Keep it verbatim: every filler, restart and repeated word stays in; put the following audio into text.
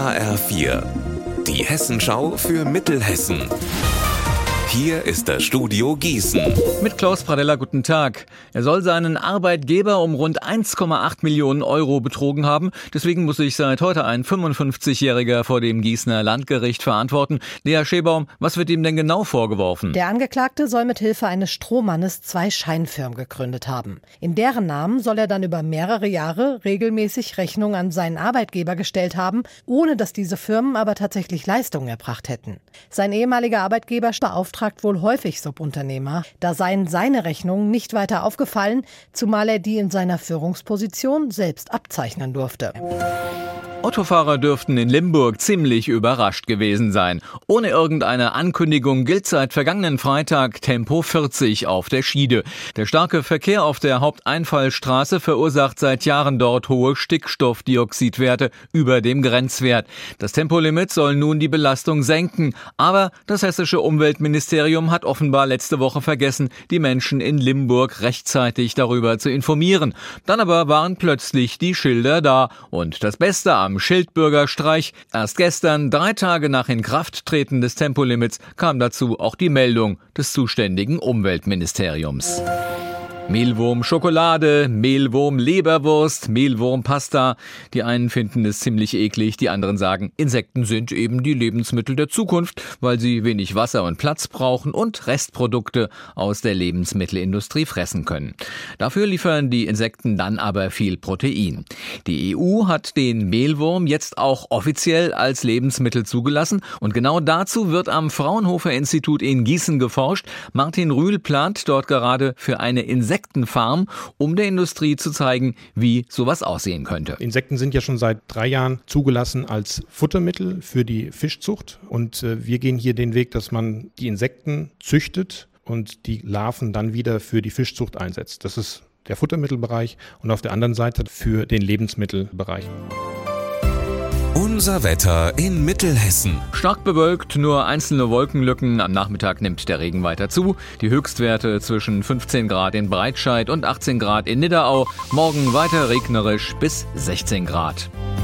H R vier, die Hessenschau für Mittelhessen. Hier ist das Studio Gießen. Mit Klaus Pradella, guten Tag. Er soll seinen Arbeitgeber um rund eins Komma acht Millionen Euro betrogen haben. Deswegen muss sich seit heute ein fünfundfünfzigjähriger vor dem Gießener Landgericht verantworten. Lea Schebaum, was wird ihm denn genau vorgeworfen? Der Angeklagte soll mit Hilfe eines Strohmannes zwei Scheinfirmen gegründet haben. In deren Namen soll er dann über mehrere Jahre regelmäßig Rechnungen an seinen Arbeitgeber gestellt haben, ohne dass diese Firmen aber tatsächlich Leistungen erbracht hätten. Sein ehemaliger Arbeitgeber beauftragt wohl häufig Subunternehmer. Da seien seine Rechnungen nicht weiter aufgefallen, zumal er die in seiner Führungsposition selbst abzeichnen durfte. Autofahrer dürften in Limburg ziemlich überrascht gewesen sein. Ohne irgendeine Ankündigung gilt seit vergangenen Freitag Tempo vierzig auf der Schiede. Der starke Verkehr auf der Haupteinfallstraße verursacht seit Jahren dort hohe Stickstoffdioxidwerte über dem Grenzwert. Das Tempolimit soll nun die Belastung senken, aber das hessische Umweltministerium hat offenbar letzte Woche vergessen, die Menschen in Limburg rechtzeitig darüber zu informieren. Dann aber waren plötzlich die Schilder da und das Beste am Schildbürgerstreich. Erst gestern, drei Tage nach Inkrafttreten des Tempolimits, kam dazu auch die Meldung des zuständigen Umweltministeriums. Mehlwurm Schokolade, Mehlwurm Leberwurst, Mehlwurm Pasta. Die einen finden es ziemlich eklig, die anderen sagen, Insekten sind eben die Lebensmittel der Zukunft, weil sie wenig Wasser und Platz brauchen und Restprodukte aus der Lebensmittelindustrie fressen können. Dafür liefern die Insekten dann aber viel Protein. Die E U hat den Mehlwurm jetzt auch offiziell als Lebensmittel zugelassen und genau dazu wird am Fraunhofer Institut in Gießen geforscht. Martin Rühl plant dort gerade für eine Insekten Insektenfarm, um der Industrie zu zeigen, wie sowas aussehen könnte. Insekten sind ja schon seit drei Jahren zugelassen als Futtermittel für die Fischzucht. Und äh, wir gehen hier den Weg, dass man die Insekten züchtet und die Larven dann wieder für die Fischzucht einsetzt. Das ist der Futtermittelbereich und auf der anderen Seite für den Lebensmittelbereich. Unser Wetter in Mittelhessen. Stark bewölkt, nur einzelne Wolkenlücken. Am Nachmittag nimmt der Regen weiter zu. Die Höchstwerte zwischen fünfzehn Grad in Breitscheid und achtzehn Grad in Nidderau. Morgen weiter regnerisch bis sechzehn Grad.